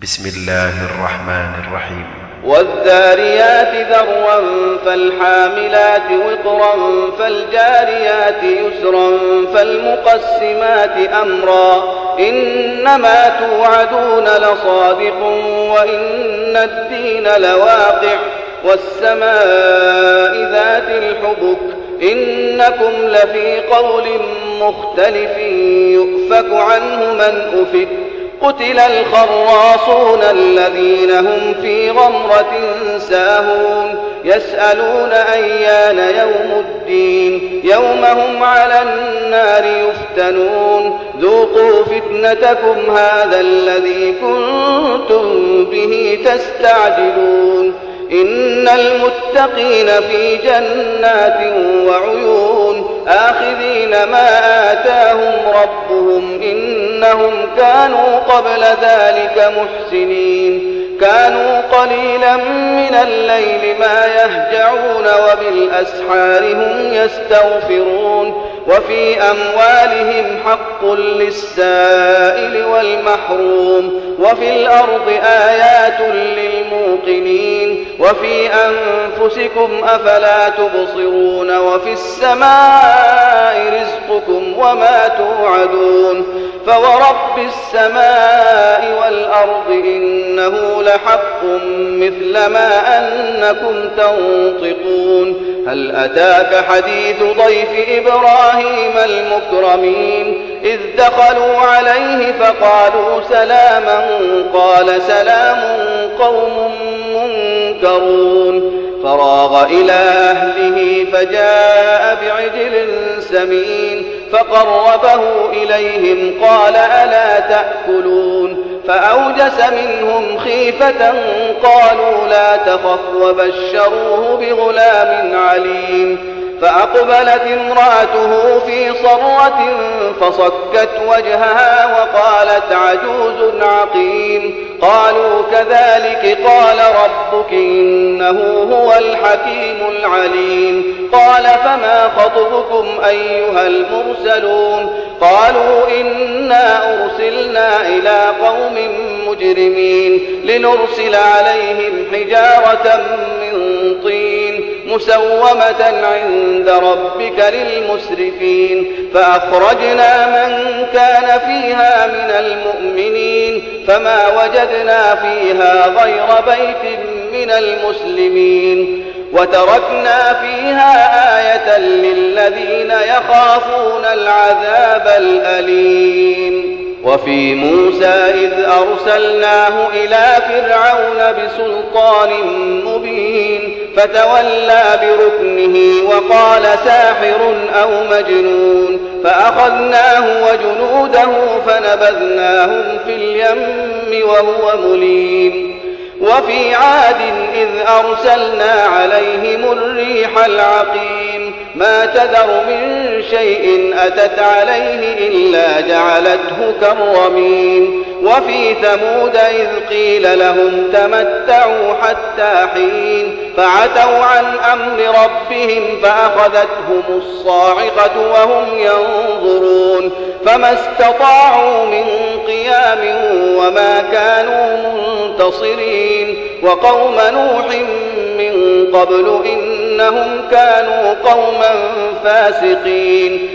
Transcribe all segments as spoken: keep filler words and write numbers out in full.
بسم الله الرحمن الرحيم. والذاريات ذروا فالحاملات وقرا فالجاريات يسرا فالمقسمات أمرا إنما توعدون لصادق وإن الدين لواقع والسماء ذات الحبك إنكم لفي قول مختلف يؤفك عنه من أفك قتل الخراصون الذين هم في غمرة ساهون يسألون أيان يوم الدين يوم هم على النار يفتنون ذوقوا فتنتكم هذا الذي كنتم به تستعجلون إن المتقين في جنات وعيون آخذين ما آتاهم ربهم إنهم كانوا قبل ذلك محسنين كانوا قليلا من الليل ما يهجعون وبالأسحار هم يستغفرون وفي أموالهم حق للسائل والمحروم وفي الأرض آيات للموقنين وفي أنفسكم أفلا تبصرون وفي السماء رزقكم وما توعدون فورب السماء والأرض إنه لحق مثل ما أنكم تنطقون هل أتاك حديث ضيف إبراهيم المكرمين إذ دخلوا عليه فقالوا سلاما قال سلام قوم منكرون فراغ إلى أهله فجاء بعجل سمين فقربه إليهم قال ألا تأكلون فأوجس منهم خيفة قالوا لا تخف وبشروه بغلام عليم فأقبلت امرأته في صرة فصكت وجهها وقالت عجوز عقيم قالوا كذلك قال ربك إنه هو الحكيم العليم قال فما خطبكم أيها المرسلون قالوا إنا أرسلنا إلى قوم مجرمين لنرسل عليهم حجارة من طين مسومة عند ربك للمسرفين فأخرجنا من كان فيها من المؤمنين فما وجدنا فيها غير بيت من المسلمين وتركنا فيها آية للذين يخافون العذاب الأليم وفي موسى إذ أرسلناه إلى فرعون بسلطان مبين فتولى بركنه وقال ساحر أو مجنون فأخذناه وجنوده فنبذناهم في اليم وهو مليم وفي عاد إذ أرسلنا عليهم الريح العقيم ما تذر من شيء أتت عليه إلا جعلته كالرميم وفي ثمود إذ قيل لهم تمتعوا حتى حين فعتوا عن أمر ربهم فأخذتهم الصاعقة وهم ينظرون فما استطاعوا من قيام وما كانوا منتصرين وقوم نوح من قبل إنهم كانوا قوما فاسقين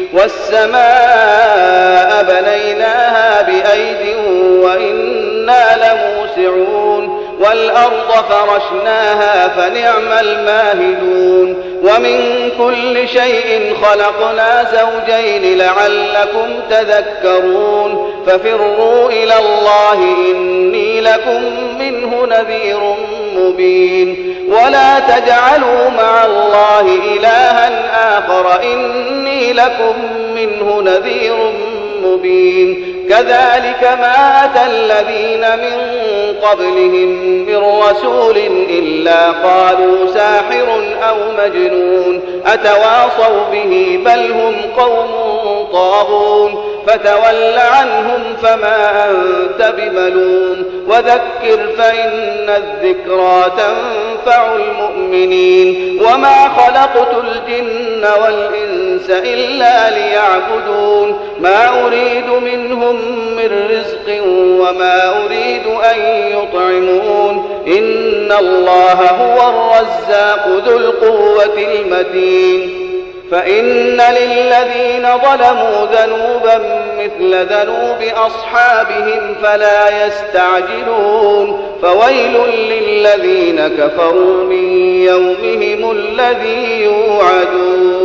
والسماء بنيناها بأيد وإنا لموسعون والأرض فرشناها فنعم الماهدون ومن كل شيء خلقنا زوجين لعلكم تذكرون ففروا إلى الله إني لكم منه نذير مبين ولا تجعلوا مع الله إلها آخر إني لكم منه نذير مبين كذلك ما أتى الذين من قبلهم من رسول إلا قالوا ساحر أو مجنون أتواصوا به بل هم قوم طاغون فتول عنهم فما أنت بملوم وذكر فإن الذكرى تنفع المؤمنين وما خلقت الجن والإنس إلا ليعبدون ما أريد منهم من رزق وما أريد أن يطعمون إن الله هو الرزاق ذو القوة المتين فإن للذين ظلموا ذنوبا مثل ذنوب أصحابهم فلا يستعجلون فويل للذين كفروا من يومهم الذي يوعدون